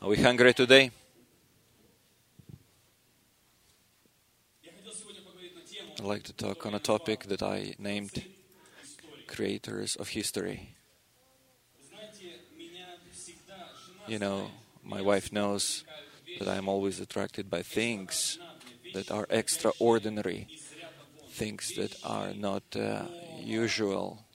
Are we hungry today? I'd like to talk on a topic that I named Creators of History. You know, my wife knows that I'm always attracted by things that are extraordinary, things that are not usual,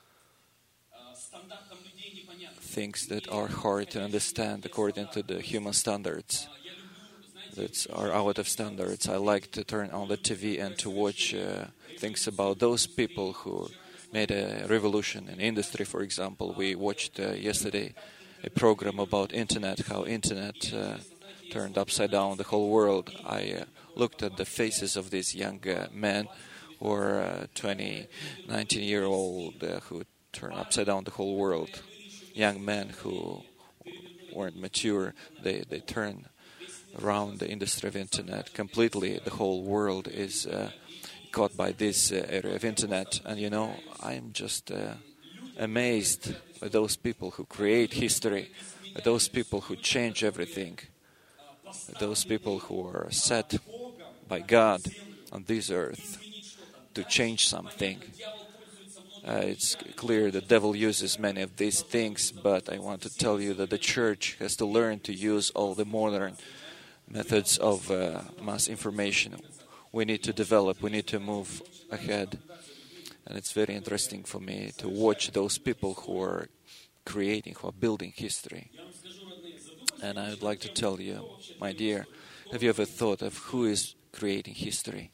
things that are hard to understand according to the human standards, that are out of standards. I like to turn on the TV and to watch things about those people who made a revolution in industry, for example. We watched yesterday a program about internet, how internet turned upside down the whole world. I looked at the faces of these young men who are 20, 19-year-old who turned upside down the whole world. Young men who weren't mature, they turn around the industry of internet completely. The whole world is caught by this area of internet. And you know, I'm just amazed by those people who create history, by those people who change everything, by those people who are set by God on this earth to change something. It's clear the devil uses many of these things, but I want to tell you that the church has to learn to use all the modern methods of mass information. We need to develop, we need to move ahead. And it's very interesting for me to watch those people who are creating, who are building history. And I would like to tell you, my dear, have you ever thought of who is creating history?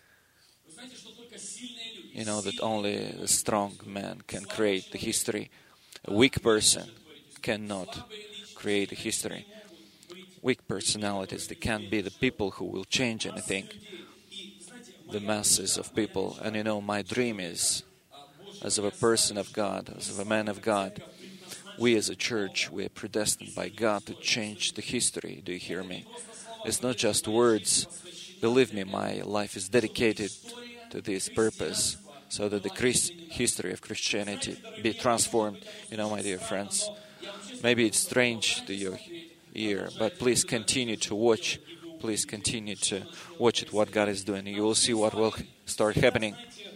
You know that only a strong man can create the history. A weak person cannot create a history. Weak personalities, they can't be the people who will change anything. The masses of people. And you know, my dream is, as of a person of God, as of a man of God, we as a church, we are predestined by God to change the history. Do you hear me? It's not just words. Believe me, my life is dedicated to this purpose, so that the history of Christianity be transformed. You know, my dear friends, maybe it's strange to your ear, but please continue to watch. Please continue to watch it, what God is doing. You will see what will start happening.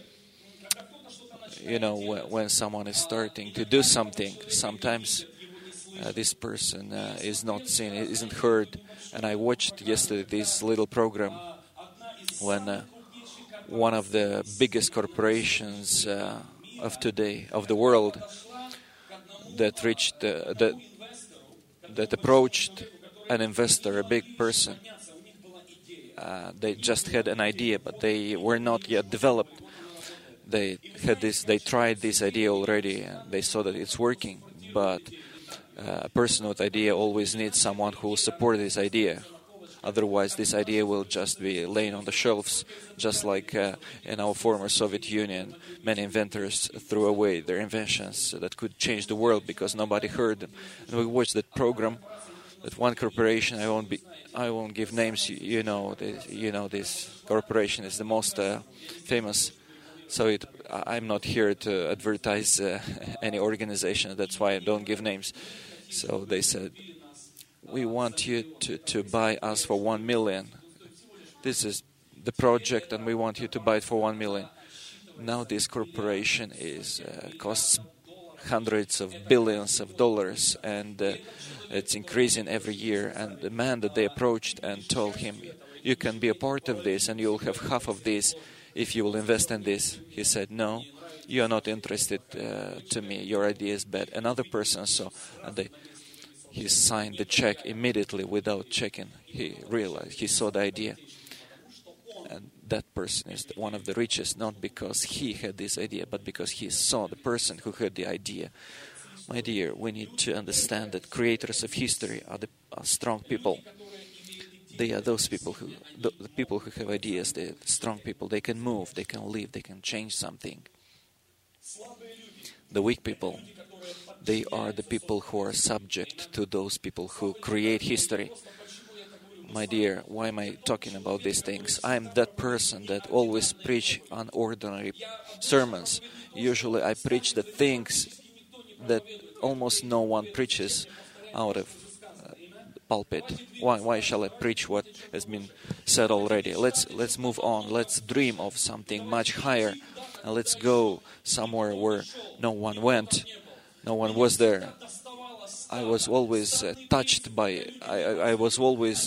You know, when someone is starting to do something, sometimes this person is not seen, isn't heard. And I watched yesterday this little program when one of the biggest corporations of today, of the world, that approached an investor, a big person. They just had an idea, but they were not yet developed. They tried this idea already, and they saw that it's working. But a person with idea always needs someone who will support this idea. Otherwise, this idea will just be laying on the shelves, just like in our former Soviet Union. Many inventors threw away their inventions that could change the world because nobody heard them. And we watched that program. That one corporation, I won't give names. You know, this corporation is the most famous. So I'm not here to advertise any organization. That's why I don't give names. So they said, we want you to buy us for 1 million. This is the project, and we want you to buy it for 1 million. Now this corporation costs hundreds of billions of dollars, and it's increasing every year. And the man that they approached and told him, you can be a part of this, and you'll have half of this if you will invest in this. He said, no, you are not interested to me. Your idea is bad. Another person saw, and he signed the check immediately without checking. He realized, he saw the idea. And that person is one of the richest, not because he had this idea, but because he saw the person who had the idea. My dear, we need to understand that creators of history are strong people. They are those people the people who have ideas. They're strong people. They can move, they can live, they can change something. The weak people, they are the people who are subject to those people who create history. My dear, why am I talking about these things? I'm that person that always preach unordinary sermons. Usually I preach the things that almost no one preaches out of pulpit? Why shall I preach what has been said already? Let's move on. Let's dream of something much higher, and let's go somewhere where no one went, no one was there. I was always touched by. I was always.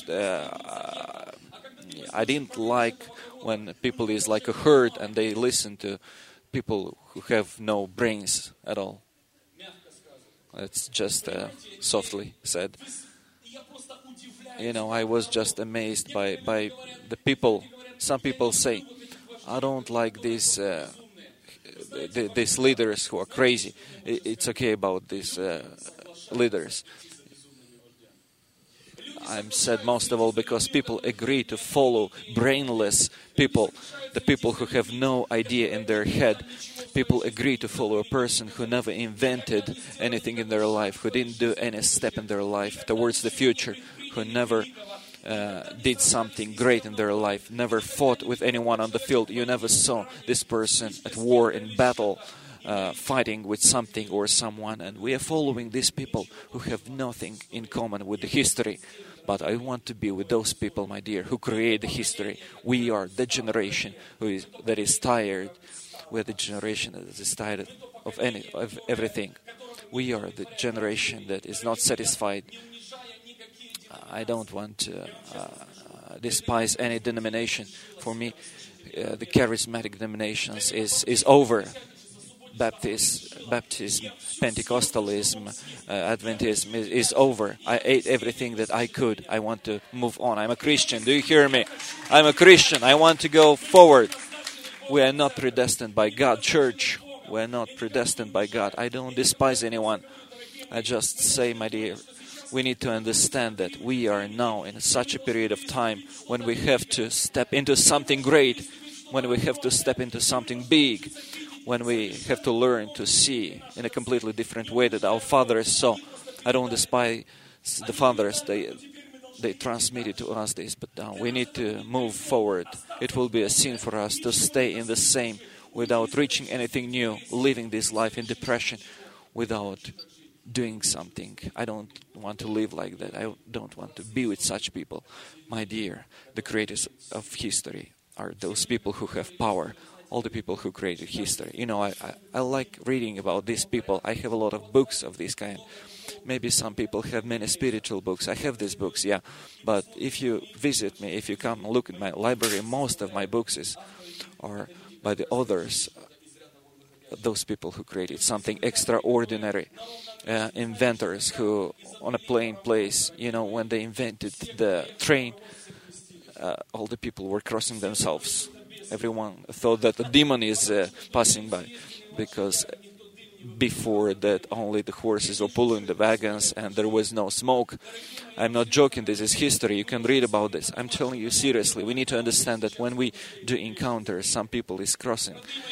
I didn't like when people is like a herd and they listen to people who have no brains at all. It's just softly said. I was just amazed by the people. Some people say, I don't like these leaders who are crazy. It's okay about these leaders. I'm sad most of all because people agree to follow brainless people, the people who have no idea in their head. People agree to follow a person who never invented anything in their life, who didn't do any step in their life towards the future, who never did something great in their life, never fought with anyone on the field. You never saw this person at war, in battle, fighting with something or someone. And we are following these people who have nothing in common with the history. But I want to be with those people, my dear, who create the history. We are the generation that is tired. We are the generation that is tired of everything. We are the generation that is not satisfied. I don't want to despise any denomination. For me, the charismatic denominations is over. Baptism, Pentecostalism, Adventism is over. I ate everything that I could. I want to move on. I'm a Christian. Do you hear me? I'm a Christian. I want to go forward. We are not predestined by God, church. We are not predestined by God. I don't despise anyone. I just say, my dear, we need to understand that we are now in such a period of time when we have to step into something great, when we have to step into something big, when we have to learn to see in a completely different way that our fathers saw. I don't despise the fathers. They transmitted to us this, but now we need to move forward. It will be a sin for us to stay in the same without reaching anything new, living this life in depression without doing something. I don't want to live like that. I don't want to be with such people. My dear, the creators of history are those people who have power. All the people who created history. I like reading about these people. I have a lot of books of this kind. Maybe some people have many spiritual books. I have these books, yeah. But if you visit me, if you come and look at my library, most of my books are by the authors, those people who created something extraordinary. Inventors who, on a plain place, when they invented the train, all the people were crossing themselves. Everyone thought that a demon is passing by, because before that only the horses were pulling the wagons and there was no smoke. I'm not joking, this is history, you can read about this. I'm telling you seriously, we need to understand that when we do encounter some people is crossing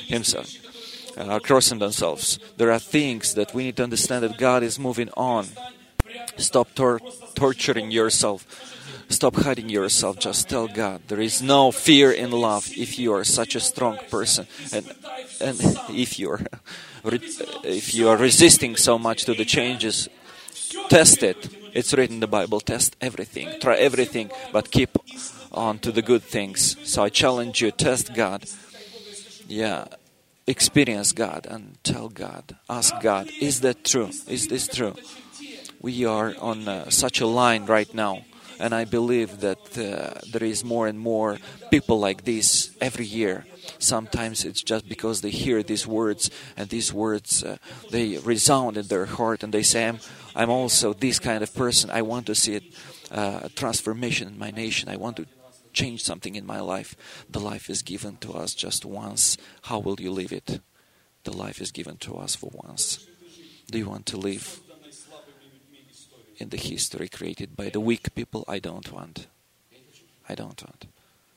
themselves. There are things that we need to understand that God is moving on. Stop torturing yourself. Stop hiding yourself. Just tell God. There is no fear in love if you are such a strong person, and if you are resisting so much to the changes, test it. It's written in the Bible. Test everything. Try everything, but keep on to the good things. So I challenge you. Test God. Yeah. Experience God and tell God. Ask God. Is that true? Is this true? We are on such a line right now. And I believe that there is more and more people like this every year. Sometimes it's just because they hear these words, and these words, they resound in their heart, and they say, I'm also this kind of person. I want to see a transformation in my nation. I want to change something in my life. The life is given to us just once. How will you live it? The life is given to us for once. Do you want to live in the history created by the weak people? I don't want. I don't want.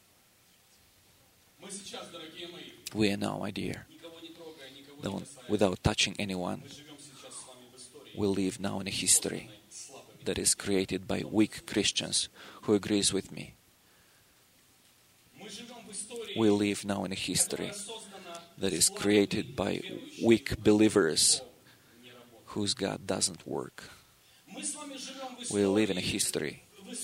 We are now, my dear, without touching anyone, we live now in a history that is created by weak Christians. Who agrees with me? We live now in a history that is created by weak believers whose God doesn't work. We live in a history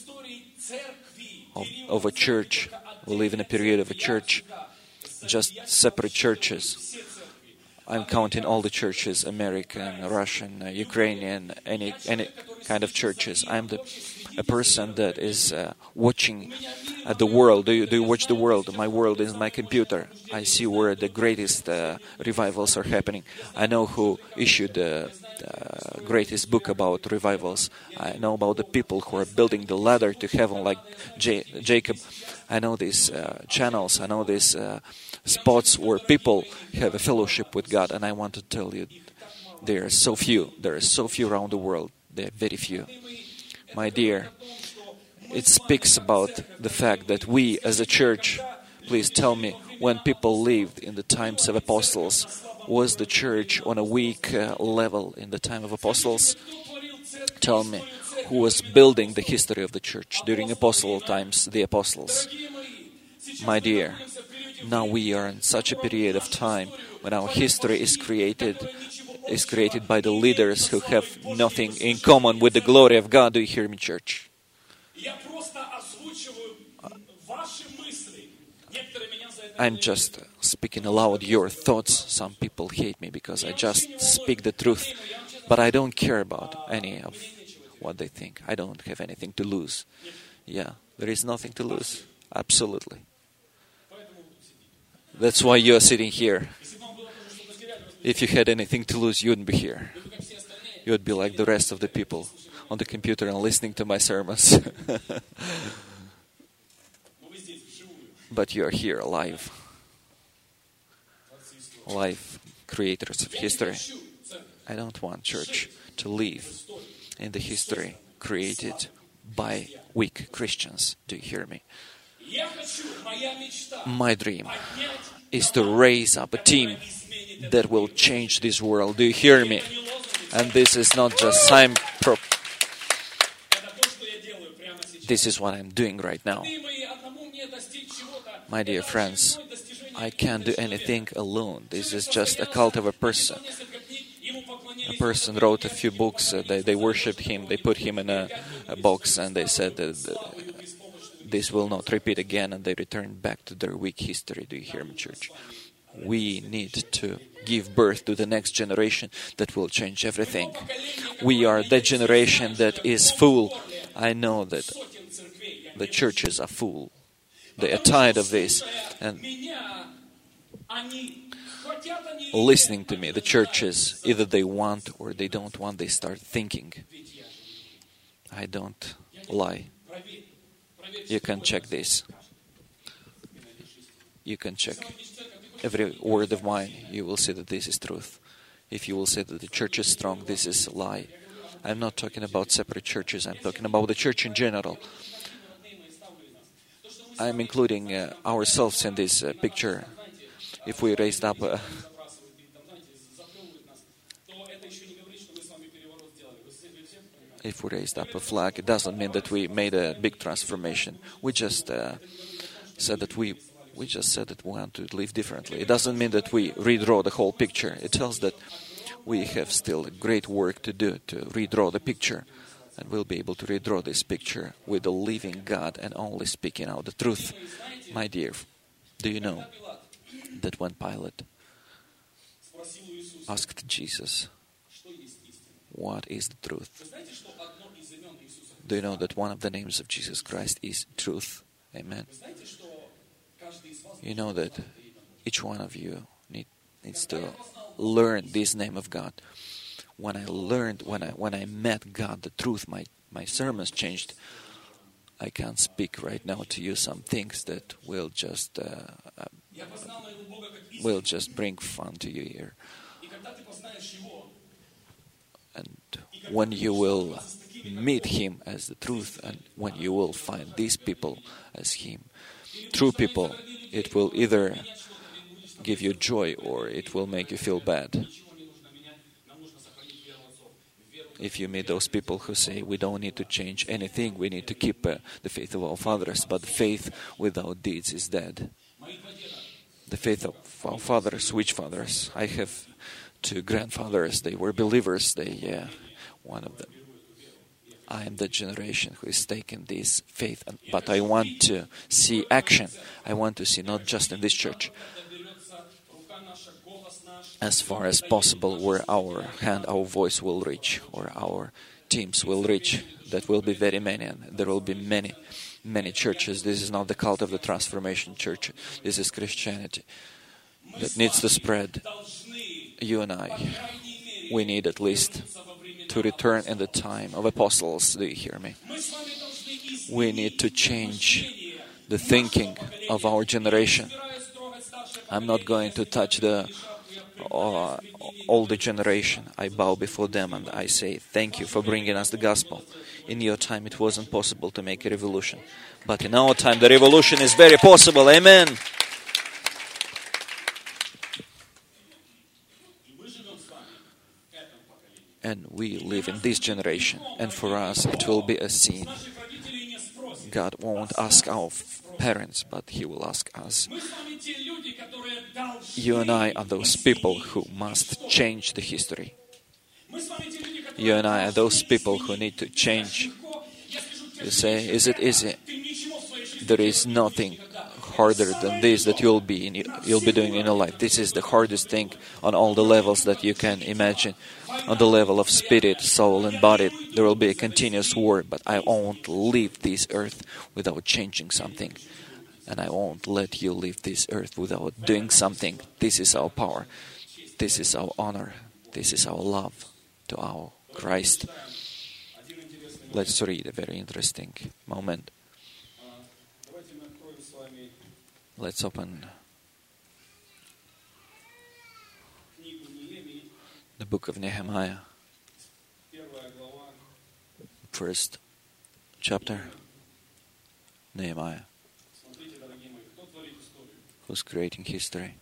of a church. We live in a period of a church, just separate churches. I'm counting all the churches, American, Russian, Ukrainian, any kind of churches. I'm a person that is watching the world. Do you watch the world? My world is my computer. I see where the greatest revivals are happening. I know who issued the greatest book about revivals. I know about the people who are building the ladder to heaven like Jacob. I know these channels. I know these spots where people have a fellowship with God. And I want to tell you, there are so few. There are so few around the world. There are very few. My dear, it speaks about the fact that we as a church, please tell me, when people lived in the times of apostles, was the church on a weak level in the time of apostles? Tell me, who was building the history of the church during apostle times, the apostles? My dear, now we are in such a period of time when our history is created by the leaders who have nothing in common with the glory of God. Do you hear me, church? I'm just speaking aloud your thoughts. Some people hate me because I just speak the truth. But I don't care about any of what they think. I don't have anything to lose. Yeah, there is nothing to lose. Absolutely. That's why you are sitting here. If you had anything to lose, you wouldn't be here. You would be like the rest of the people on the computer and listening to my sermons. But you are here, alive. Alive, creators of history. I don't want church to live in the history created by weak Christians. Do you hear me? My dream is to raise up a team that will change this world. Do you hear me? And this is not just this is what I'm doing right now. My dear friends, I can't do anything alone. This is just a cult of a person. A person wrote a few books. They worshipped him. They put him in a box and they said that this will not repeat again, and they returned back to their weak history. Do you hear me, church? We need to give birth to the next generation that will change everything. We are the generation that is full. I know that the churches are full. They are tired of this. And listening to me, the churches, either they want or they don't want, they start thinking. I don't lie. You can check this. You can check every word of mine. You will see that this is truth. If you will say that the church is strong, this is a lie. I'm not talking about separate churches. I'm talking about the church in general. I'm including ourselves in this picture. If we raised up a flag, it doesn't mean that we made a big transformation. We just said that we want to live differently. It doesn't mean that we redraw the whole picture. It tells that we have still great work to do to redraw the picture. And we'll be able to redraw this picture with the living God and only speaking out the truth. My dear, do you know that when Pilate asked Jesus, what is the truth? Do you know that one of the names of Jesus Christ is truth? Amen. You know that each one of you needs to learn this name of God. When I met God, the truth, my sermons changed. I can't speak right now to you some things that will just bring fun to you here. And when you will meet Him as the truth, and when you will find these people as Him, true people, it will either give you joy or it will make you feel bad. If you meet those people who say, we don't need to change anything, we need to keep the faith of our fathers, but faith without deeds is dead. The faith of our fathers, which fathers? I have two grandfathers, they were believers, one of them I am the generation who is taking this faith, but I want to see action. I want to see not just in this church, as far as possible, where our hand, our voice will reach, or our teams will reach. That will be very many, and there will be many churches. This is not the cult of the Transformation Church. This is Christianity that needs to spread. You and I, we need at least to return in the time of apostles. Do you hear me? We need to change the thinking of our generation. I'm not going to touch the older generation. I bow before them and I say, thank you for bringing us the gospel. In your time it wasn't possible to make a revolution. But in our time the revolution is very possible. Amen. And we live in this generation. And for us it will be a scene. God won't ask our parents, but He will ask us. You and I are those people who must change the history. You and I are those people who need to change. You say, is it easy? There is nothing harder than this that you'll be doing in your life. This is the hardest thing on all the levels that you can imagine. On the level of spirit, soul and body, there will be a continuous war, but I won't leave this earth without changing something. And I won't let you leave this earth without doing something. This is our power. This is our honor. This is our love to our Christ. Let's read a very interesting moment. Let's open the book of Nehemiah, first chapter. Nehemiah, who's creating history.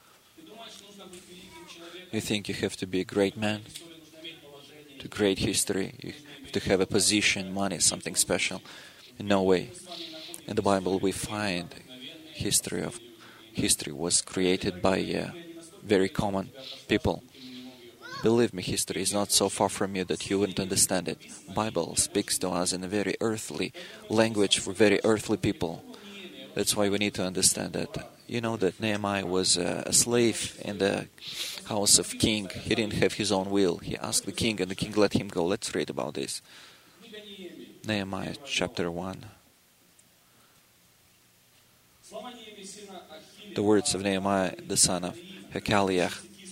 You think you have to be a great man to create history? You have to have a position, money, something special. No way. In the Bible we find history was created by very common people. Believe me, history is not so far from you that you wouldn't understand it. Bible speaks to us in a very earthly language for very earthly people. That's why we need to understand that. You know that Nehemiah was a slave in the house of king. He didn't have his own will. He asked the king and the king let him go. Let's read about this. Nehemiah chapter 1. The words of Nehemiah, the son of Hekaliah.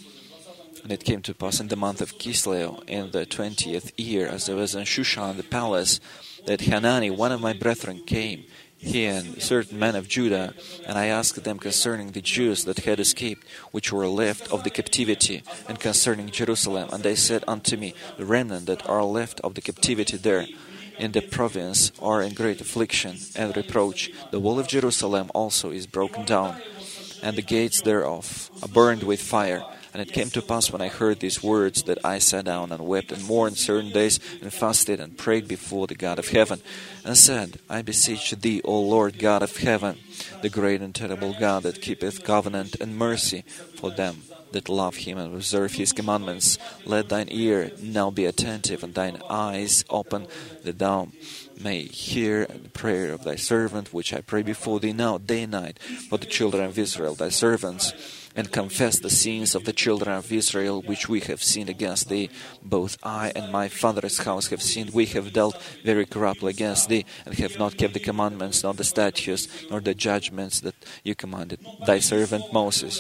And it came to pass in the month of Kislev, in the 20th year, as I was in Shushan the palace, that Hanani, one of my brethren, came, he and certain men of Judah, and I asked them concerning the Jews that had escaped, which were left of the captivity, and concerning Jerusalem. And they said unto me, the remnant that are left of the captivity there in the province are in great affliction and reproach. The wall of Jerusalem also is broken down, and the gates thereof are burned with fire. And it came to pass when I heard these words that I sat down and wept and mourned certain days and fasted and prayed before the God of heaven and said, I beseech thee, O Lord God of heaven, the great and terrible God that keepeth covenant and mercy for them that love him and observe his commandments. Let thine ear now be attentive and thine eyes open, that thou may hear the prayer of thy servant, which I pray before thee now day and night for the children of Israel, thy servants, and confess the sins of the children of Israel which we have sinned against thee. Both I and my father's house have sinned. We have dealt very corruptly against thee, and have not kept the commandments, nor the statutes, nor the judgments that you commanded thy servant Moses.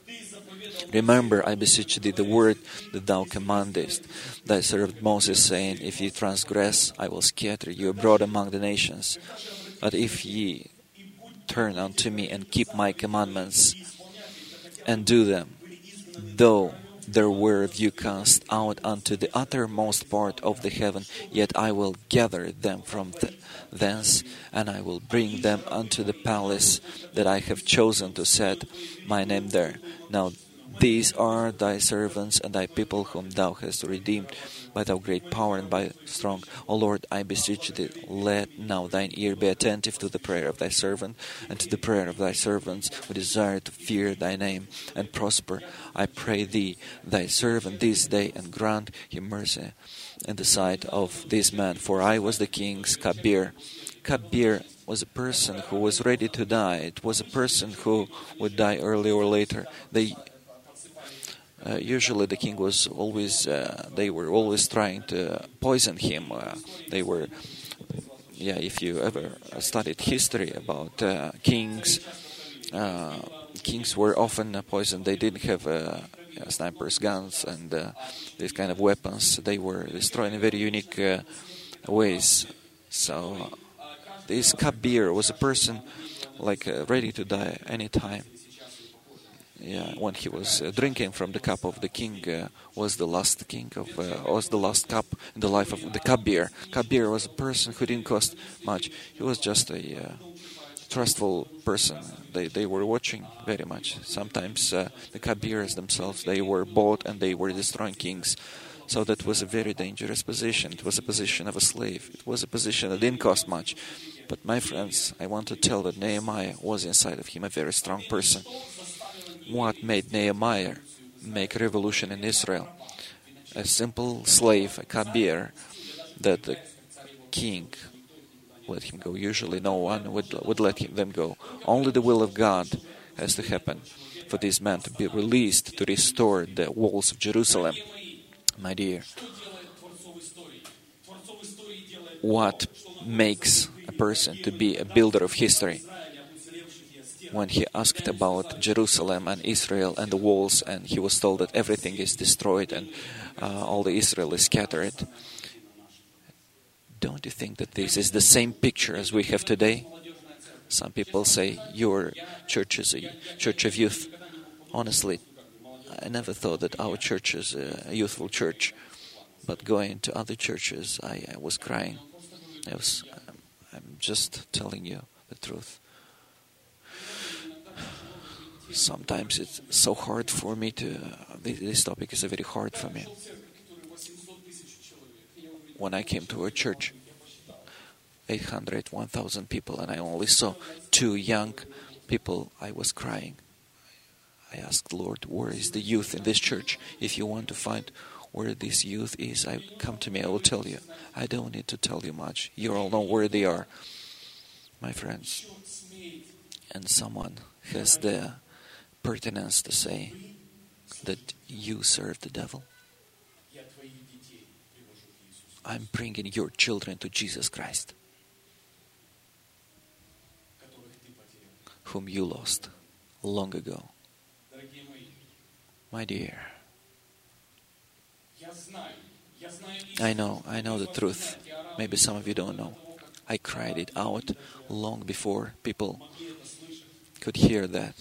Remember, I beseech thee, the word that thou commandest thy servant Moses, saying, If ye transgress, I will scatter you abroad among the nations. But if ye turn unto me and keep my commandments, and do them, though there were of you cast out unto the uttermost part of the heaven, yet I will gather them from thence, and I will bring them unto the palace that I have chosen to set my name there. Now these are thy servants and thy people whom thou hast redeemed by thy great power and by strong. O Lord, I beseech thee, let now thine ear be attentive to the prayer of thy servant and to the prayer of thy servants who desire to fear thy name and prosper. I pray thee, thy servant this day, and grant him mercy in the sight of this man, for I was the king's Kabir. Kabir was a person who was ready to die. It was a person who would die early or later. Usually the king was always, they were always trying to poison him. If you ever studied history about kings, kings were often poisoned. They didn't have snipers, guns, and these kind of weapons. They were destroyed in very unique ways. So this Kabir was a person ready to die any time. When he was drinking from the cup of the king, was the last cup in the life of the Kabir. Kabir was a person who didn't cost much. He was just a trustful person. They were watching very much. Sometimes the Kabirs themselves, they were bought and they were destroying kings. So that was a very dangerous position. It was a position of a slave. It was a position that didn't cost much. But my friends, I want to tell that Nehemiah was inside of him a very strong person. What made Nehemiah make a revolution in Israel? A simple slave, a Kabir, that the king let him go. Usually no one would let them go. Only the will of God has to happen for this man to be released, to restore the walls of Jerusalem. My dear, what makes a person to be a builder of history? When he asked about Jerusalem and Israel and the walls, and he was told that everything is destroyed and all the Israel is scattered. Don't you think that this is the same picture as we have today? Some people say your church is a church of youth. Honestly, I never thought that our church is a youthful church. But going to other churches, I was crying. I'm just telling you the truth. Sometimes it's so hard for me this topic is very hard for me. When I came to a church, 800, 1,000 people, and I only saw 2 young people, I was crying. I asked, Lord, where is the youth in this church? If you want to find where this youth is, come to me, I will tell you. I don't need to tell you much. You all know where they are, my friends. And someone has the pertinence to say that you serve the devil. I'm bringing your children to Jesus Christ, whom you lost long ago. My dear, I know the truth. Maybe some of you don't know. I cried it out long before people could hear that.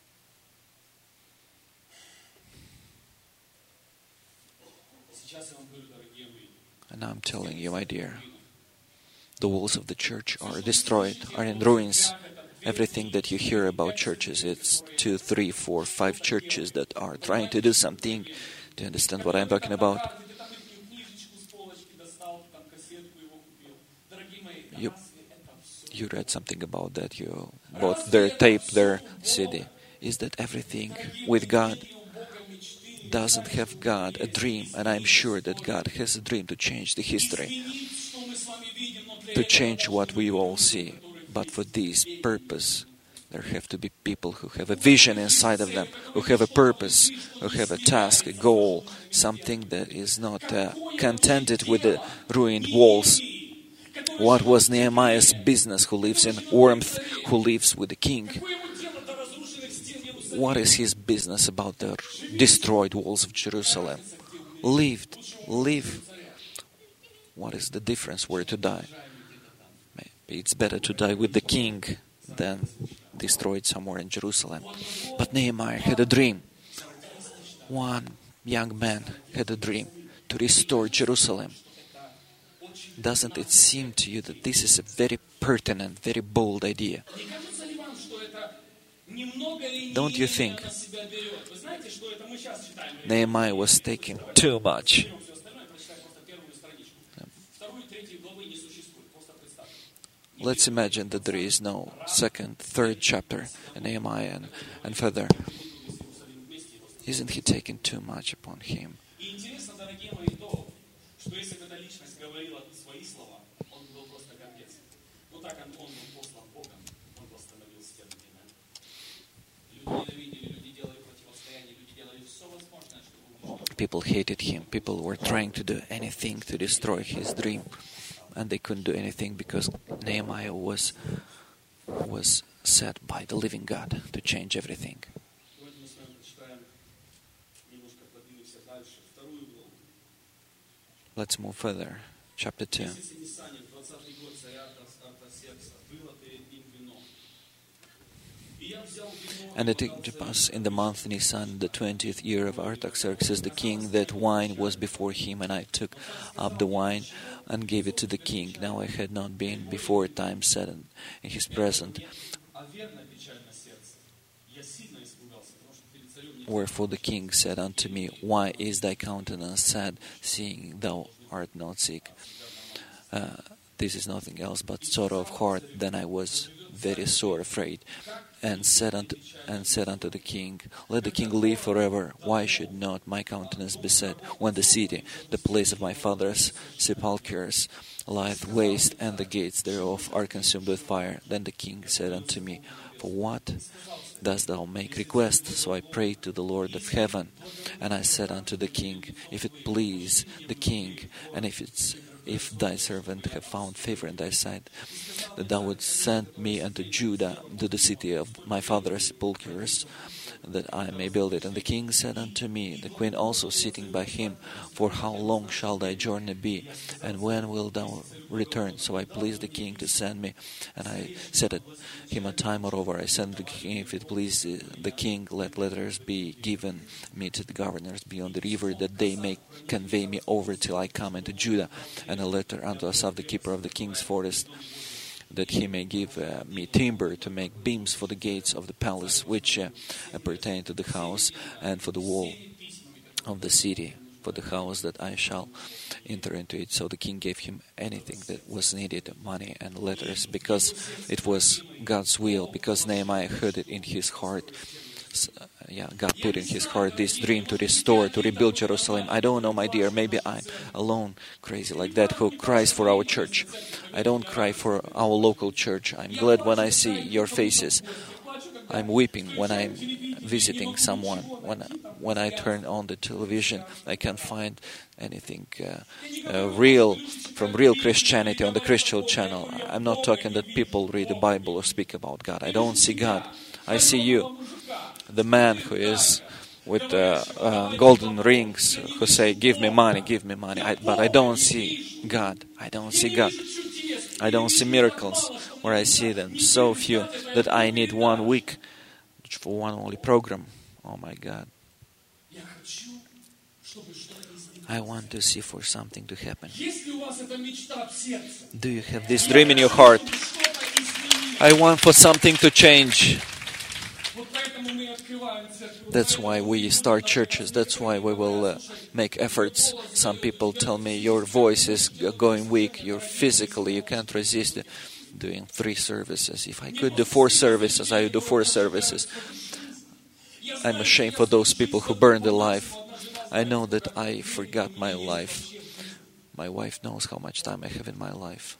And I'm telling you, my dear, the walls of the church are destroyed, are in ruins. Everything that you hear about churches, it's 2, 3, 4, 5 churches that are trying to do something. Do you understand what I'm talking about? You read something about that. You bought their tape, their CD. Is that everything with God? Doesn't have God a dream? And I'm sure that God has a dream to change the history, to change what we all see. But for this purpose, there have to be people who have a vision inside of them, who have a purpose, who have a task, a goal, something that is not contented with the ruined walls. What was Nehemiah's business, who lives in warmth, who lives with the king? What is his business about the destroyed walls of Jerusalem? Live. What is the difference where to die? Maybe it's better to die with the king than destroyed somewhere in Jerusalem. But Nehemiah had a dream. One young man had a dream to restore Jerusalem. Doesn't it seem to you that this is a very pertinent, very bold idea? Don't you think Nehemiah was taking too much? Let's imagine that there is no 2nd, 3rd chapter in Nehemiah and further. Isn't he taking too much upon him? People hated him. People were trying to do anything to destroy his dream. And they couldn't do anything because Nehemiah was set by the living God to change everything. Let's move further. Chapter 2. And it came to pass in the month Nisan, the 20th year of Artaxerxes the king, that wine was before him, and I took up the wine and gave it to the king. Now I had not been before time set in his presence. Wherefore the king said unto me, Why is thy countenance sad, seeing thou art not sick? This is nothing else but sorrow of heart. Then I was very sore afraid, and said unto the king, Let the king live forever. Why should not my countenance be sad, when the city, the place of my father's sepulchres, lieth waste, and the gates thereof are consumed with fire? Then the king said unto me, For what dost thou make request? So I prayed to the Lord of heaven, and I said unto the king, If it please the king, and if thy servant have found favor in thy sight, that thou wouldst send me unto Judah, to the city of my father's sepulchres, that I may build it. And the king said unto me, the queen also sitting by him, For how long shall thy journey be, and when wilt thou return? So I pleased the king to send me, and I set him a time. Moreover, I said to the king, If it please the king, let letters be given me to the governors beyond the river, that they may convey me over till I come into Judah, and a letter unto Asaph the keeper of the king's forest, that he may give me timber to make beams for the gates of the palace, which pertain to the house, and for the wall of the city, for the house that I shall enter into it. So the king gave him anything that was needed, money and letters, because it was God's will, because Nehemiah heard it in his heart. God put in his heart this dream to restore, to rebuild Jerusalem. I don't know, my dear, maybe I'm alone, crazy like that, who cries for our church. I don't cry for our local church. I'm glad when I see your faces. I'm weeping when I'm visiting someone. When I turn on the television, I can't find anything real, from real Christianity on the Christian channel. I'm not talking that people read the Bible or speak about God. I don't see God. I see you. The man who is with golden rings, who say, give me money, but I don't see God. I don't see God. I don't see miracles, or I see them so few that I need 1 week for one only program. Oh my God. I want to see for something to happen. Do you have this dream in your heart? I want for something to change. That's why we start churches. That's why we will make efforts. Some people tell me, your voice is going weak. You're physically, you can't resist doing 3 services. If I could do 4 services, I would do 4 services. I'm ashamed for those people who burn their life. I know that I forgot my life. My wife knows how much time I have in my life.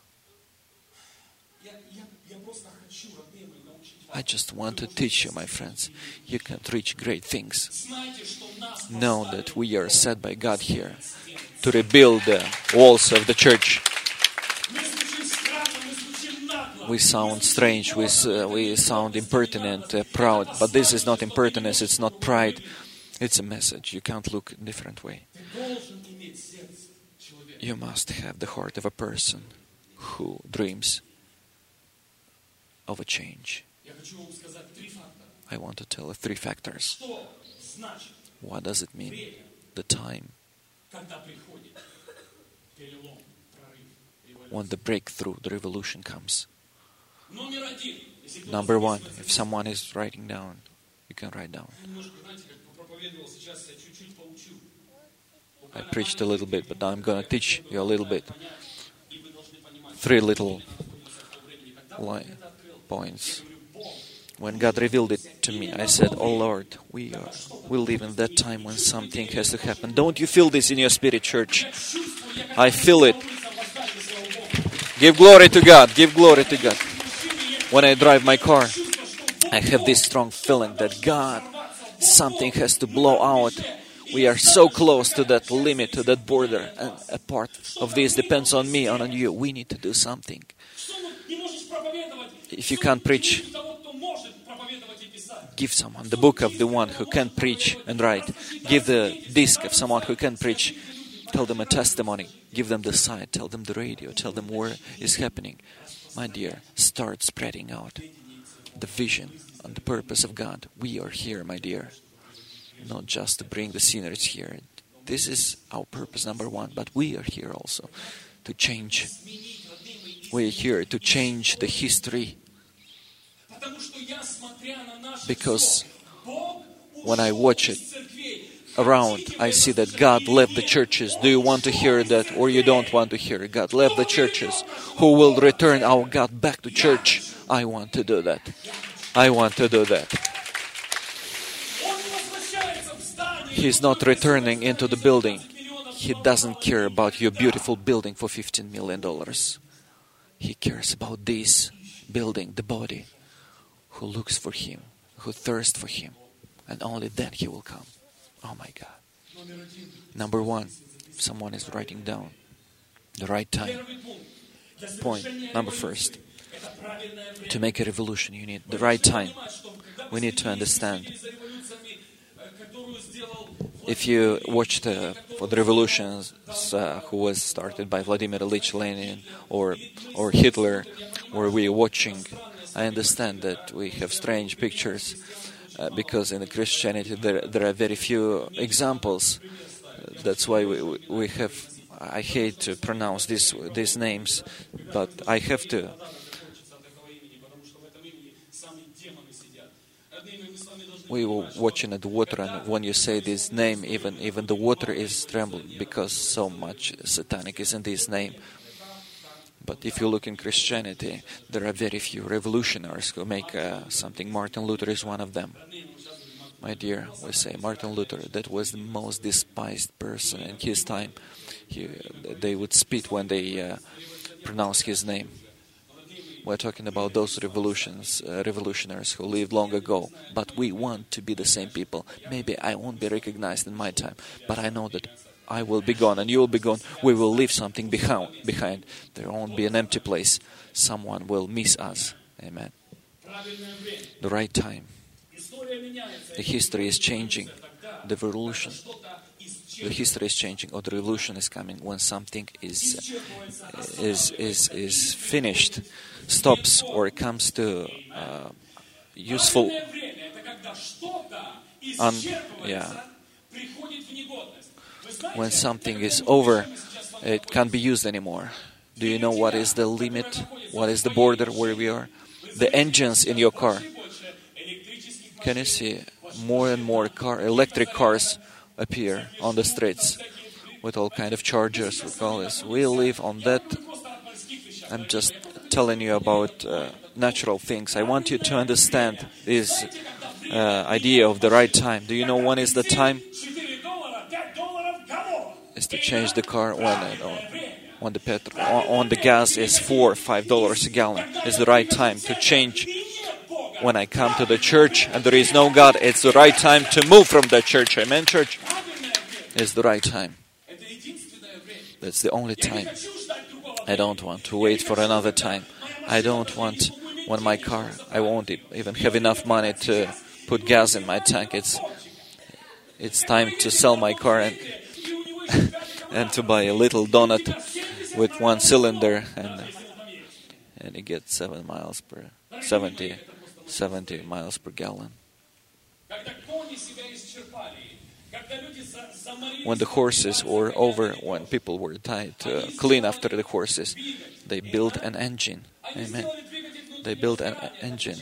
I just want to teach you, my friends. You can reach great things. Know that we are set by God here to rebuild the walls of the church. We sound strange, we sound impertinent, proud, but this is not impertinence, it's not pride. It's a message. You can't look a different way. You must have the heart of a person who dreams of a change. I want to tell you 3 factors. What does it mean? The time when the breakthrough, the revolution comes. Number 1, if someone is writing down, you can write down. I preached a little bit, but now I'm going to teach you a little bit. 3 little points. When God revealed it to me, I said, Oh Lord, we live in that time when something has to happen. Don't you feel this in your spirit, church? I feel it. Give glory to God. Give glory to God. When I drive my car, I have this strong feeling that God, something has to blow out. We are so close to that limit, to that border. And a part of this depends on me and on you. We need to do something. If you can't preach, give someone the book of the one who can preach and write. Give the disc of someone who can preach. Tell them a testimony. Give them the site. Tell them the radio. Tell them where is happening. My dear, start spreading out the vision and the purpose of God. We are here, my dear. Not just to bring the sinners here. This is our purpose number one. But we are here also to change. We are here to change the history. Because when I watch it around, I see that God left the churches. Do you want to hear that or you don't want to hear it? God left the churches. Who will return our God back to church? I want to do that. I want to do that. He's not returning into the building. He doesn't care about your beautiful building for $15 million. He cares about this building, the body, who looks for Him, who thirsts for Him. And only then He will come. Oh my God. Number one, if someone is writing down the right time. Point number first. To make a revolution, you need the right time. We need to understand. If you watched for the revolutions who was started by Vladimir Ilyich Lenin or Hitler, or we are watching, I understand that we have strange pictures because in the Christianity there are very few examples. That's why we have. I hate to pronounce these names, but I have to. We were watching at the water, and when you say this name, even the water is trembling because so much satanic is in this name. But if you look in Christianity, there are very few revolutionaries who make something. Martin Luther is one of them. My dear, we say Martin Luther, that was the most despised person in his time. They would spit when they pronounce his name. We're talking about those revolutionaries who lived long ago. But we want to be the same people. Maybe I won't be recognized in my time, but I know that I will be gone and you will be gone. We will leave something behind. There won't be an empty place. Someone will miss us. Amen. The right time. The history is changing. The revolution. The history is changing, or the revolution is coming when something is finished, stops, or comes to useful. When something is over, it can't be used anymore. Do you know what is the limit? What is the border where we are? The engines in your car. Can you see more and more electric cars appear on the streets with all kind of chargers, with all this? We live on that. I'm just telling you about natural things. I want you to understand this idea of the right time. Do you know when is the time? Is to change the car when the petrol, on the gas is $4 or $5 a gallon. It's the right time to change. When I come to the church and there is no God, it's the right time to move from the church. Amen, church? It's the right time. That's the only time. I don't want to wait for another time. I don't want when my car, I won't even have enough money to put gas in my tank. It's time to sell my car and to buy a little donut with one cylinder and it gets 70 miles per gallon. When the horses were over, when people were tied to clean after the horses, they built an engine. Amen. They built an engine.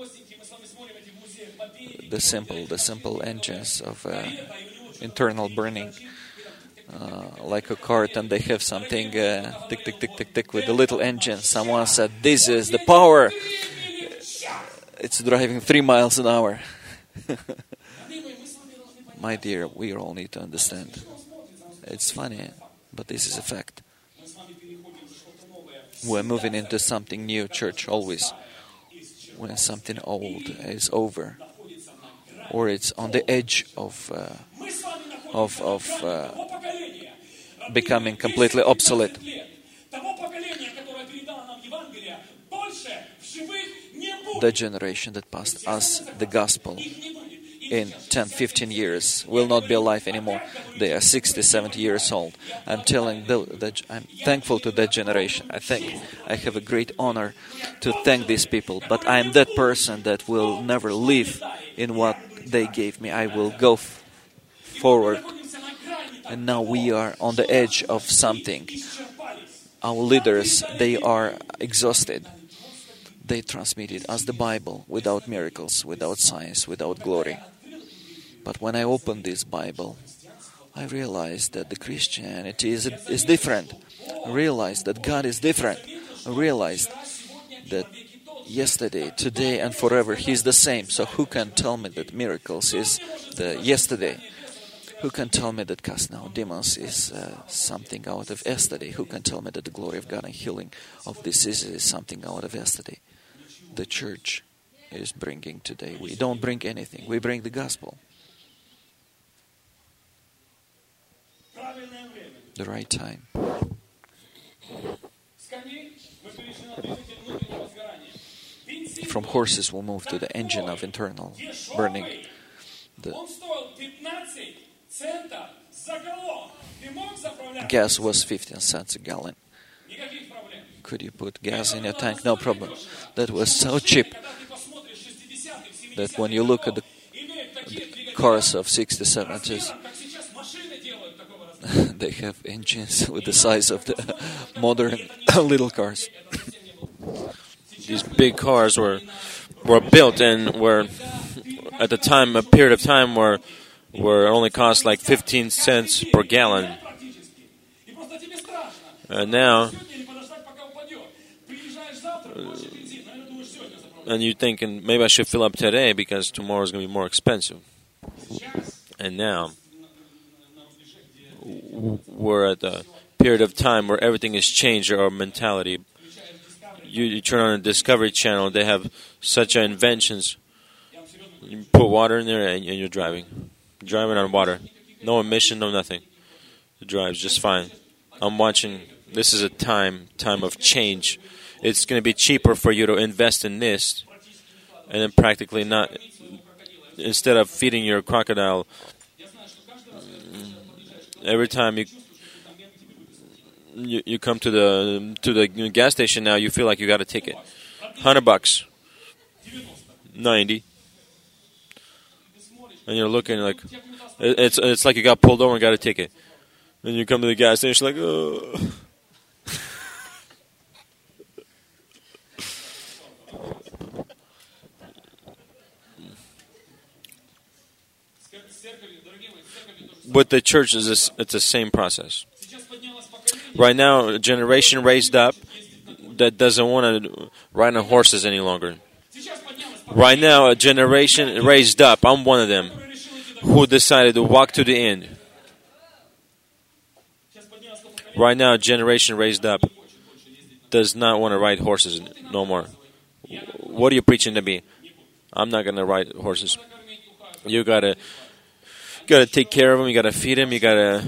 The simple engines of internal burning, like a cart, and they have something tick, tick, tick, tick, tick with the little engine. Someone said, "This is the power." It's driving 3 miles an hour. My dear, we all need to understand. It's funny, but this is a fact. We're moving into something new, church, always. When something old is over, or it's on the edge of becoming completely obsolete. The generation that passed us the gospel in 10, 15 years will not be alive anymore. They are 60, 70 years old. I'm thankful to that generation. I think I have a great honor to thank these people. But I am that person that will never live in what they gave me. I will go forward. And now we are on the edge of something. Our leaders, they are exhausted. They transmitted us the Bible without miracles, without signs, without glory. But when I opened this Bible, I realized that the Christianity is different. I realized that God is different. I realized that yesterday, today, and forever He is the same. So who can tell me that miracles is the yesterday? Who can tell me that casting out demons is something out of yesterday? Who can tell me that the glory of God and healing of diseases is something out of yesterday? The church is bringing today. We don't bring anything. We bring the gospel. The right time. From horses we'll move to the engine of internal burning. The gas was 15 cents a gallon. Could you put gas in your tank? No problem. That was so cheap that when you look at the cars of 60s, 70s, they have engines with the size of the modern little cars. These big cars were built and were at the time a period of time where only cost like 15 cents per gallon. And now, and you're thinking maybe I should fill up today because tomorrow is going to be more expensive. And now we're at a period of time where everything has changed, our mentality. You turn on the Discovery Channel, they have such inventions. You put water in there and you're driving. Driving on water. No emission, no nothing. It drives just fine. I'm watching, this is a time of change. It's going to be cheaper for you to invest in this and then practically not, instead of feeding your crocodile every time you come to the gas station now, you feel like you got a ticket. $100, 90, and you're looking like it's like you got pulled over and got a ticket. Then you come to the gas station like, oh. With the church, it's the same process. Right now, a generation raised up that doesn't want to ride on horses any longer. Right now, a generation raised up, I'm one of them, who decided to walk to the end. Right now, a generation raised up does not want to ride horses no more. What are you preaching to me? I'm not going to ride horses. You gotta take care of them. You gotta feed them. You gotta,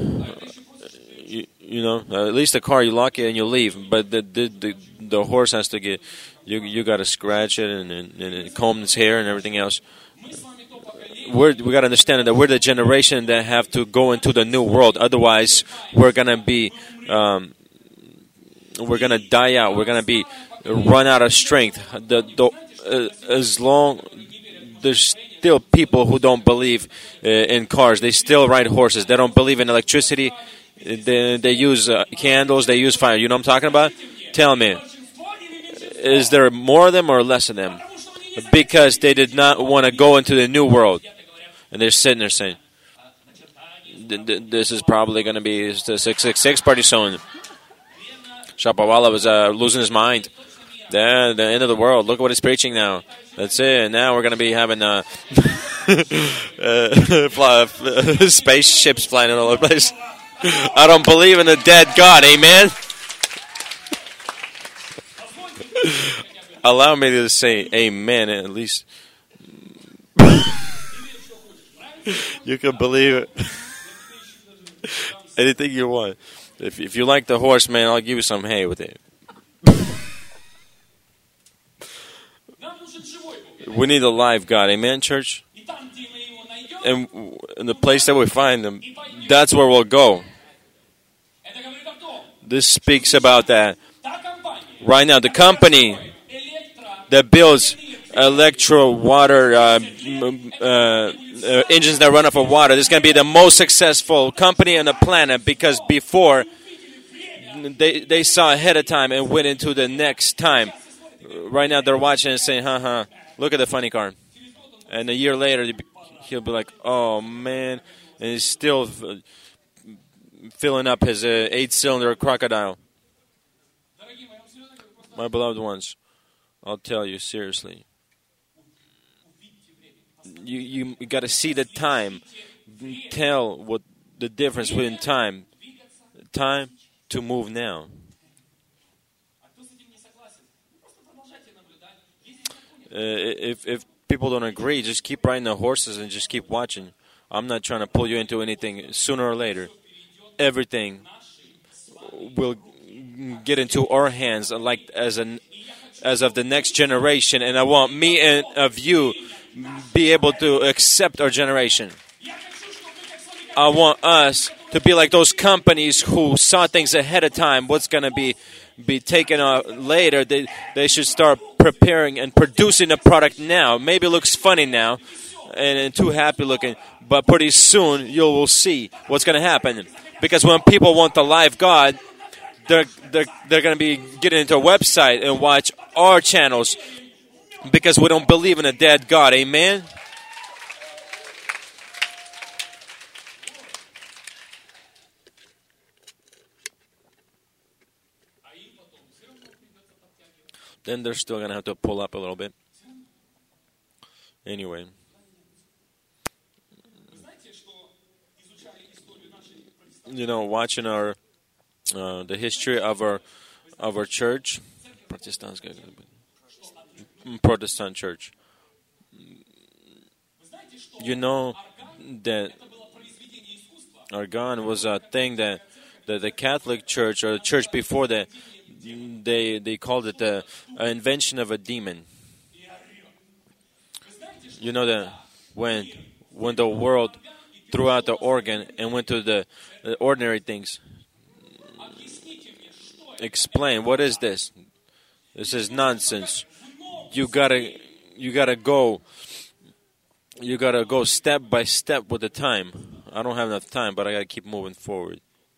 at least the car you lock it and you leave. But the horse has to get. You gotta scratch it and comb its hair and everything else. We gotta understand that we're the generation that have to go into the new world. Otherwise, we're gonna be. We're gonna die out. We're gonna be run out of strength. As long there's still people who don't believe in cars. They still ride horses. They don't believe in electricity. They use candles. They use fire. You know what I'm talking about? Tell me, is there more of them or less of them? Because they did not want to go into the new world. And they're sitting there saying, this is probably going to be the 666 pretty soon. Shapovalov was losing his mind. The end of the world. Look what he's preaching now. That's it. Now we're going to be having spaceships flying all over the place. I don't believe in a dead God. Amen? Allow me to say amen at least. You can believe it. Anything you want. If you like the horse, man, I'll give you some hay with it. We need a live God. Amen, church? And in the place that we find Him, that's where we'll go. This speaks about that. Right now, the company that builds water engines that run off of water, this is going to be the most successful company on the planet, because before they saw ahead of time and went into the next time. Right now, they're watching and saying, look at the funny car. And a year later, he'll be like, oh, man. And he's still filling up his 8-cylinder crocodile. My beloved ones, I'll tell you seriously. You got to see the time. Tell what the difference between time. Time to move now. If people don't agree, just keep riding the horses and just keep watching. I'm not trying to pull you into anything. Sooner or later, everything will get into our hands, like as of the next generation. And I want me and of you be able to accept our generation. I want us to be like those companies who saw things ahead of time. What's going to be taken out later? They should start preparing and producing a product now. Maybe it looks funny now and too happy looking, but pretty soon you will see what's going to happen. Because when people want the live God, they're going to be getting into a website and watch our channels, because we don't believe in a dead God. Amen? Then they're still going to have to pull up a little bit. Anyway. You know, watching our the history of our church, Protestant church. You know that organ was a thing that the Catholic Church, or the church before that, they called it the invention of a demon. You know that when the world threw out the organ and went to the ordinary things. Explain, what is this? This is nonsense. You gotta go step by step with the time. I don't have enough time, but I gotta keep moving forward.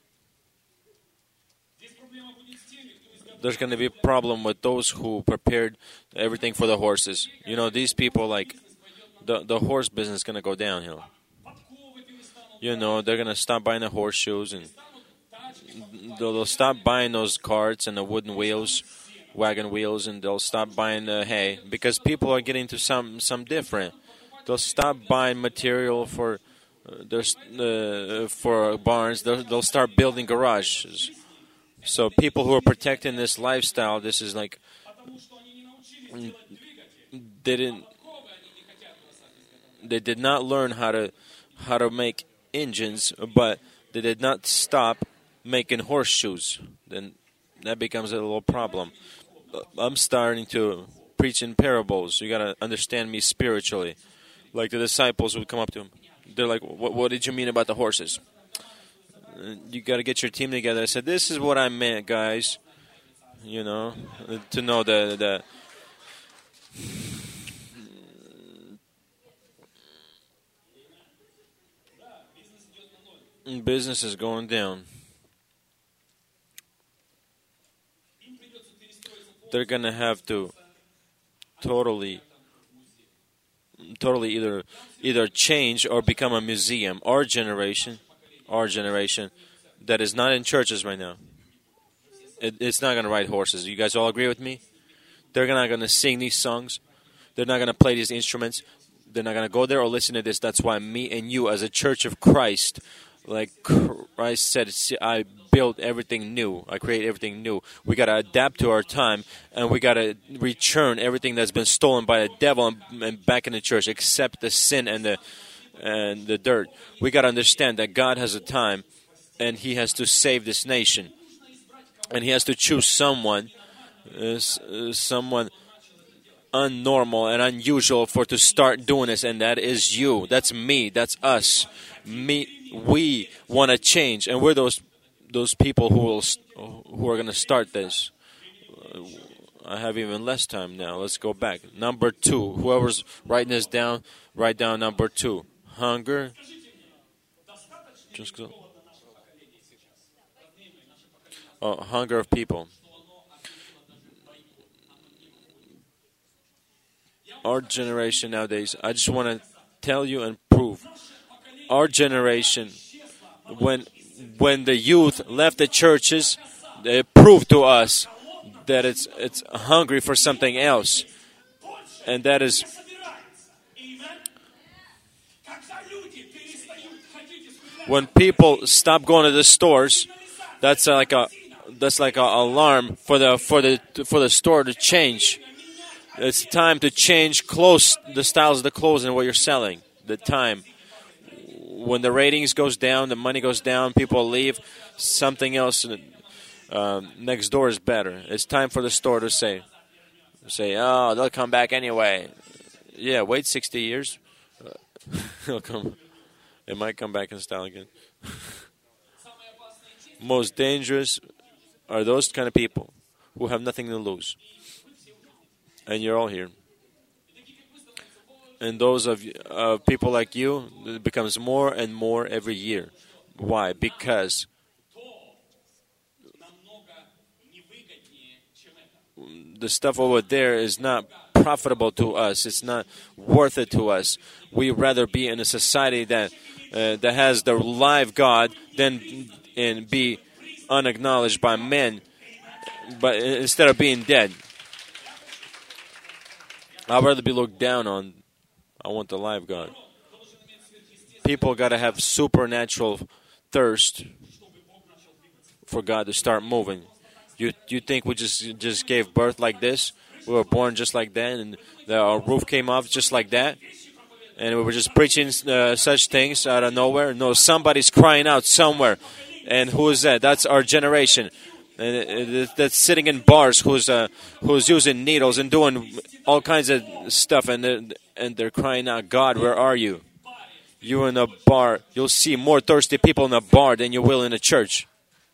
There's going to be a problem with those who prepared everything for the horses. You know, these people, like, the horse business is going to go downhill. You know, they're going to stop buying the horseshoes, and they'll stop buying those carts and the wooden wheels, wagon wheels, and they'll stop buying the hay, because people are getting to some different. They'll stop buying material for barns. They'll start building garages. So people who are protecting this lifestyle, this is like, they did not learn how to make engines, but they did not stop making horseshoes. Then that becomes a little problem. I'm starting to preach in parables. You got to understand me spiritually. Like the disciples would come up to him. They're like, what did you mean about the horses? You got to get your team together. I said, this is what I meant, guys. You know, to know the business is going down. They're going to have to totally either change or become a museum. Our generation that is not in churches right now, it's not going to ride horses. You guys all agree with me? They're not going to sing these songs. They're not going to play these instruments. They're not going to go there or listen to this. That's why me and you, as a church of Christ, like Christ said, I build everything new. I create everything new. We got to adapt to our time, and we got to return everything that's been stolen by the devil and back in the church, except the sin and the dirt. We got to understand that God has a time and he has to save this nation. And he has to choose someone unnormal and unusual to start doing this, and that is you. That's me. That's us. We want to change, and we're those people who are going to start this. I have even less time now. Let's go back. Number 2. Whoever's writing this down, write down number 2. Hunger. Just go. Hunger of people. Our generation nowadays, I just want to tell you and prove. Our generation, when the youth left the churches, they proved to us that it's hungry for something else. And that is when people stop going to the stores, that's like a alarm for the store to change. It's time to change the styles of the clothes and what you're selling. The time when the ratings goes down, the money goes down, people leave. Something else next door is better. It's time for the store to say, oh, they'll come back anyway. Yeah, wait 60 years. They'll come. It might come back in style again. Most dangerous are those kind of people who have nothing to lose. And you're all here. And those of people like you, it becomes more and more every year. Why? Because the stuff over there is not profitable to us. It's not worth it to us. We'd rather be in a society that has the live God than and be unacknowledged by men, but instead of being dead. I'd rather be looked down on. I want the live God. People got to have supernatural thirst for God to start moving. You think we just gave birth like this? We were born just like that, and our roof came off just like that? And we were just preaching such things out of nowhere? No, somebody's crying out somewhere. And who is that? That's our generation. And that's sitting in bars, who's using needles and doing all kinds of stuff, and they're crying out, God, where are you? You're in a bar. You'll see more thirsty people in a bar than you will in a church.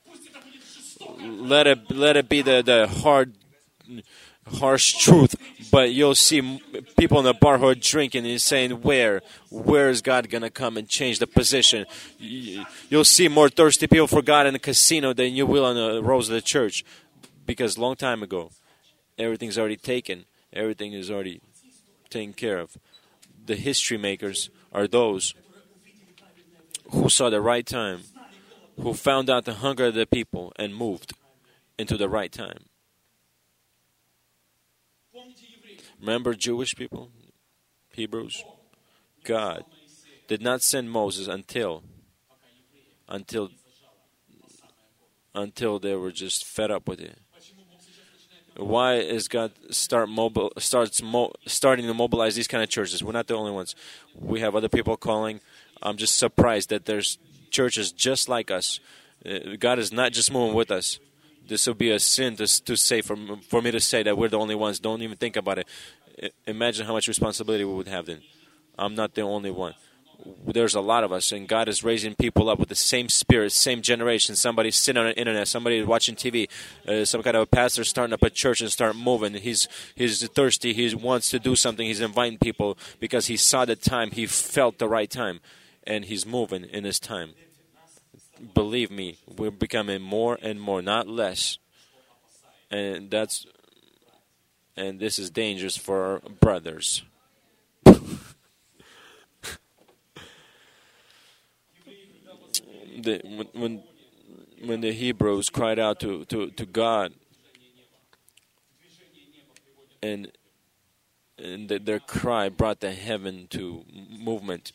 Let it be the harsh truth, but you'll see people in the bar who are drinking and saying, where is God going to come and change the position? You'll see more thirsty people for God in the casino than you will on the rows of the church, because long time ago, everything's already taken. Everything is already taken care of. The history makers are those who saw the right time, who found out the hunger of the people and moved into the right time. Remember Jewish people? Hebrews? God did not send Moses until they were just fed up with it. Why is God starting to mobilize these kind of churches? We're not the only ones. We have other people calling. I'm just surprised that there's churches just like us. God is not just moving with us. This would be a sin to say for me to say that we're the only ones. Don't even think about it. Imagine how much responsibility we would have then. I'm not the only one. There's a lot of us, and God is raising people up with the same spirit, same generation. Somebody sitting on the internet, somebody watching TV, some kind of a pastor starting up a church and start moving. He's thirsty. He wants to do something. He's inviting people because he saw the time. He felt the right time, and he's moving in his time. Believe me, we're becoming more and more, not less. And this is dangerous for our brothers. When the Hebrews cried out to God, and their cry brought the heaven to movement.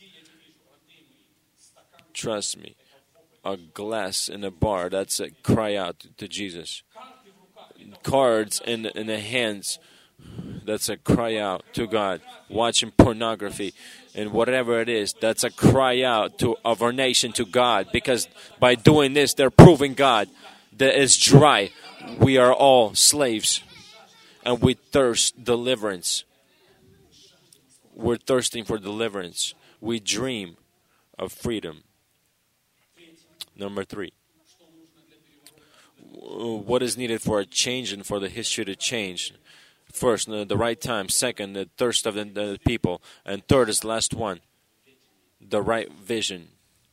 Trust me. A glass in a bar, that's a cry out to Jesus. Cards in the hands, That's a cry out to God. Watching pornography and whatever it is, that's a cry out of our nation to God. Because by doing this, they're proving God that it's dry. We are all slaves. And we thirst deliverance. We're thirsting for deliverance. We dream of freedom. Number 3. What is needed for a change and for the history to change? First, the right time. Second, the thirst of the people. And third is the last one, the right vision.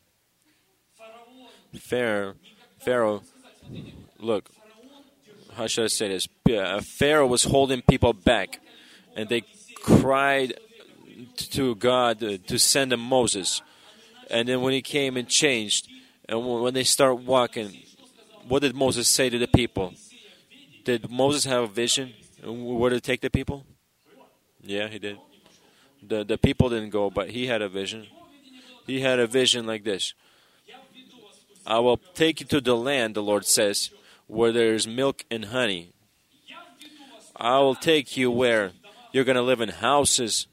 Pharaoh, look, how should I say this? Pharaoh was holding people back, and they cried to God to send them Moses. And then when he came and changed, and when they start walking, what did Moses say to the people? Did Moses have a vision? Where to take the people? Yeah, he did. The people didn't go, but he had a vision. He had a vision like this. I will take you to the land, the Lord says, where there's milk and honey. I will take you where you're going to live in houses.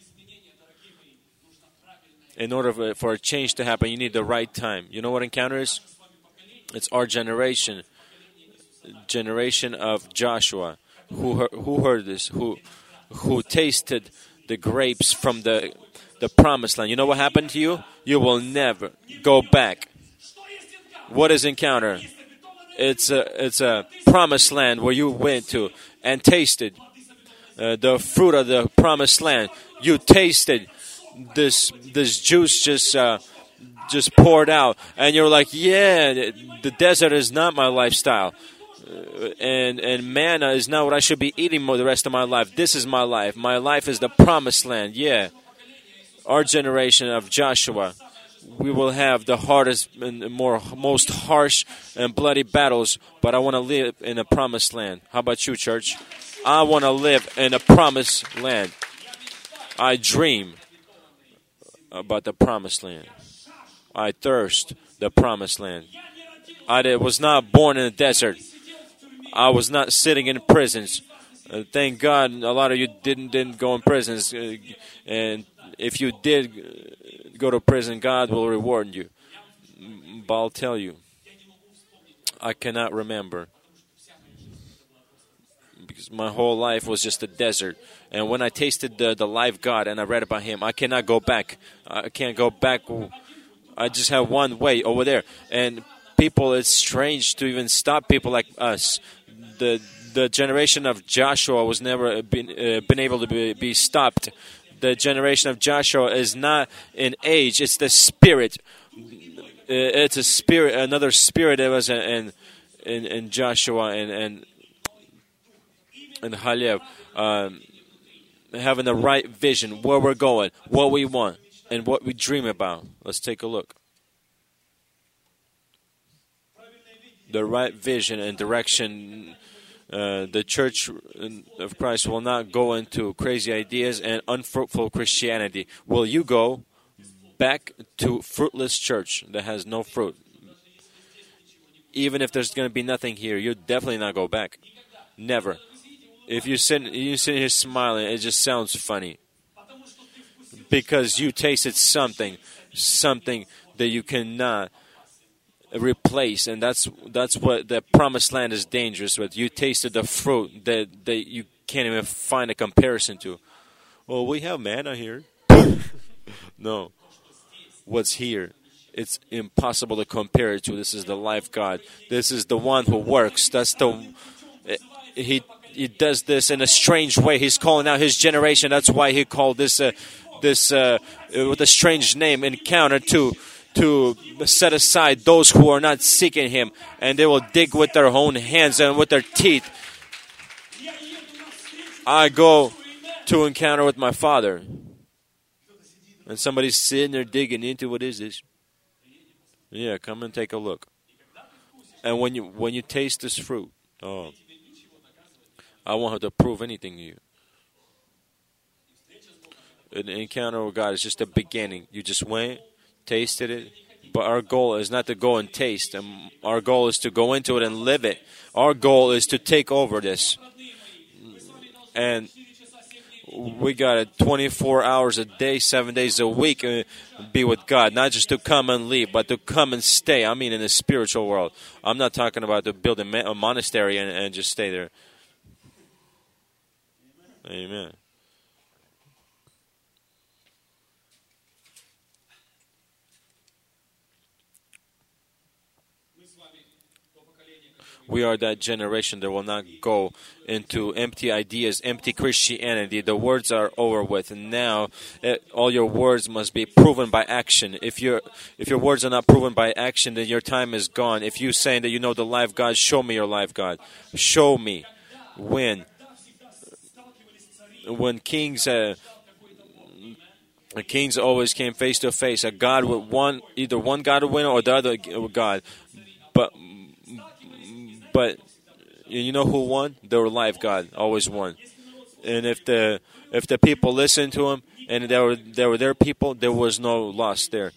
In order for a change to happen, you need the right time. You know what encounter is? It's our generation of Joshua. Who heard this? Who tasted the grapes from the promised land? You know what happened to you? You will never go back. What is encounter? It's a promised land where you went to and tasted the fruit of the promised land. You tasted this juice just poured out, and you're like, yeah, the desert is not my lifestyle. And manna is not what I should be eating the rest of my life. This is my life. My life is the promised land. Yeah. Our generation of Joshua, we will have the hardest and most harsh and bloody battles, but I want to live in a promised land. How about you, church? I want to live in a promised land. I dream about the promised land. I thirst the promised land. I was not born in the desert. I was not sitting in prisons. Thank God a lot of you didn't go in prisons. And if you did go to prison, God will reward you. But I'll tell you, I cannot remember. Because my whole life was just a desert. And when I tasted the live God and I read about Him, I cannot go back. I can't go back. I just have one way over there. And people, it's strange to even stop people like us. The generation of Joshua was never been able to be stopped. The generation of Joshua is not in age; it's the spirit. It's a spirit, another spirit that was in Joshua and Halev, having the right vision, where we're going, what we want, and what we dream about. Let's take a look. The right vision and direction. The Church of Christ will not go into crazy ideas and unfruitful Christianity. Will you go back to fruitless church that has no fruit? Even if there's going to be nothing here, you'll definitely not go back. Never. If you sit here smiling, it just sounds funny. Because you tasted something that you cannot replace, and that's what the promised land is dangerous with. You tasted the fruit that you can't even find a comparison to. Well, we have manna here. No. What's here? It's impossible to compare it to. This is the life God. This is the one who works. He does this in a strange way. He's calling out his generation. That's why he called this with a strange name, encounter, to set aside those who are not seeking Him, and they will dig with their own hands and with their teeth. I go to encounter with my Father, and somebody's sitting there digging into, what is this? Yeah, come and take a look. And when you taste this fruit, I won't have to prove anything to you. An encounter with God is just a beginning. You just went, tasted it, but our goal is not to go and taste. Our goal is to go into it and live it. Our goal is to take over this. And we got to 24 hours a day, 7 days a week be with God. Not just to come and leave, but to come and stay. I mean in the spiritual world. I'm not talking about to build a monastery and just stay there. Amen. We are that generation that will not go into empty ideas, empty Christianity. The words are over with. And now, all your words must be proven by action. If your words are not proven by action, then your time is gone. If you saying that you know the life God, show me your life God. Show me when kings always came face to face. A God would either one God would win or the other God. But you know who won? Their life God always won. And if the people listened to him and they were their people, there was no loss there.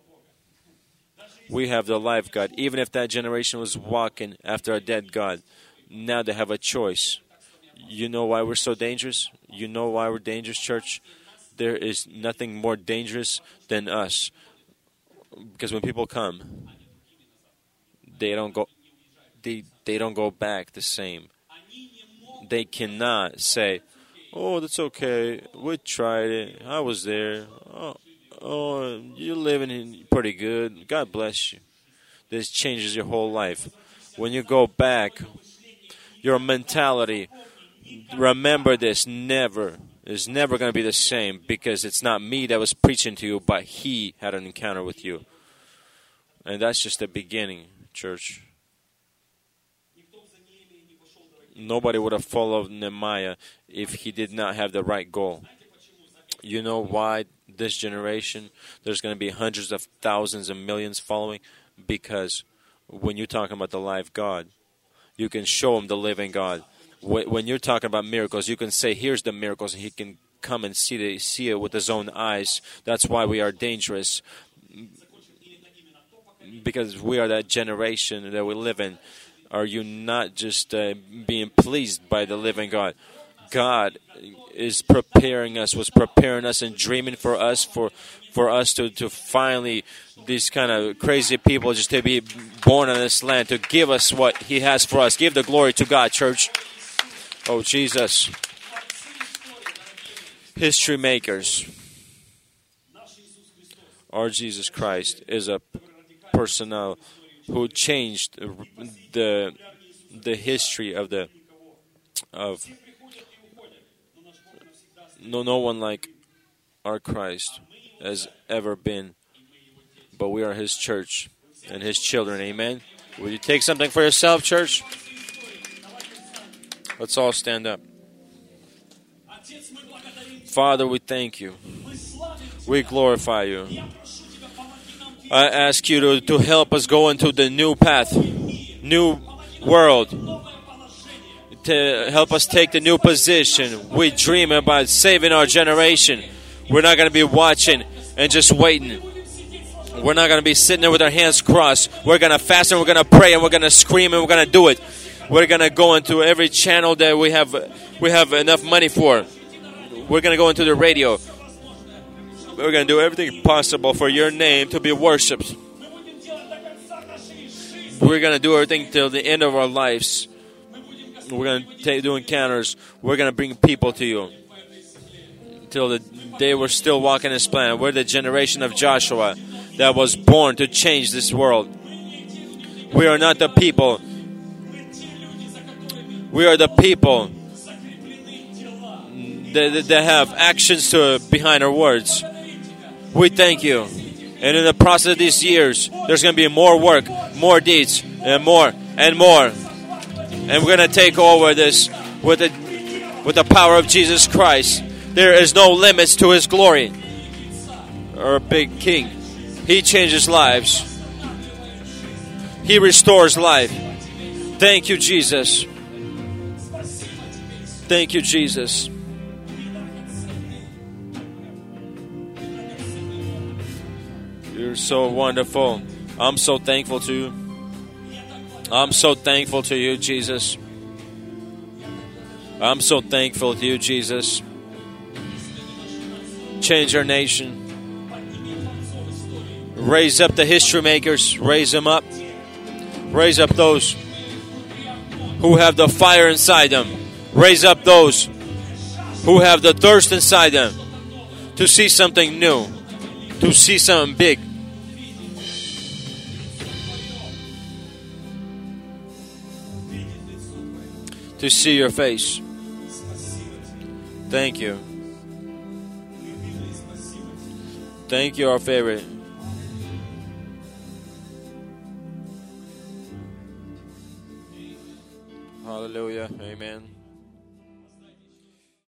We have the life God. Even if that generation was walking after a dead God, now they have a choice. You know why we're so dangerous? You know why we're dangerous, church? There is nothing more dangerous than us. Because when people come, they don't go back the same. They cannot say, "Oh, that's okay. We tried it. I was there. Oh, you're living pretty good. God bless you." This changes your whole life. When you go back, your mentality, remember this, is never going to be the same, because it's not me that was preaching to you, but He had an encounter with you. And that's just the beginning, church. Nobody would have followed Nehemiah if he did not have the right goal. You know why this generation, there's going to be hundreds of thousands and millions following? Because when you're talking about the live God, you can show him the living God. When you're talking about miracles, you can say, here's the miracles, and he can come and see it with his own eyes. That's why we are dangerous. Because we are that generation that we live in. Are you not just being pleased by the living God? God is preparing us, was preparing us and dreaming for us to finally, these kind of crazy people, just to be born on this land, to give us what He has for us. Give the glory to God, church. Oh, Jesus. History makers. Our Jesus Christ is a personnel who changed the history of no one like our Christ has ever been, but we are His church and His children. Amen. Will you take something for yourself, church? Let's all stand up. Father, we thank You. We glorify You. I ask You to help us go into the new path, new world, to help us take the new position. We dream about saving our generation. We're not going to be watching and just waiting. We're not going to be sitting there with our hands crossed. We're going to fast and we're going to pray and we're going to scream and we're going to do it. We're going to go into every channel that we have enough money for. We're going to go into the radio. We're going to do everything possible for Your name to be worshipped. We're going to do everything till the end of our lives. We're going to do encounters. We're going to bring people to You. Till the day we're still walking this planet. We're the generation of Joshua that was born to change this world. We are not the people. We are the people that have actions behind our words. We thank You. And in the process of these years, there's going to be more work, more deeds, and more, and more. And we're going to take over this with the power of Jesus Christ. There is no limits to His glory. Our big King. He changes lives. He restores life. Thank You, Jesus. Thank You, Jesus. You're so wonderful. I'm so thankful to You. I'm so thankful to You, Jesus. I'm so thankful to You, Jesus. change our nation. Raise up the history makers. Raise them up. Raise up those who have the fire inside them. Raise up those who have the thirst inside them to see something new, to see something big. To see your face. Thank you. Thank you, our favorite. Hallelujah. Amen.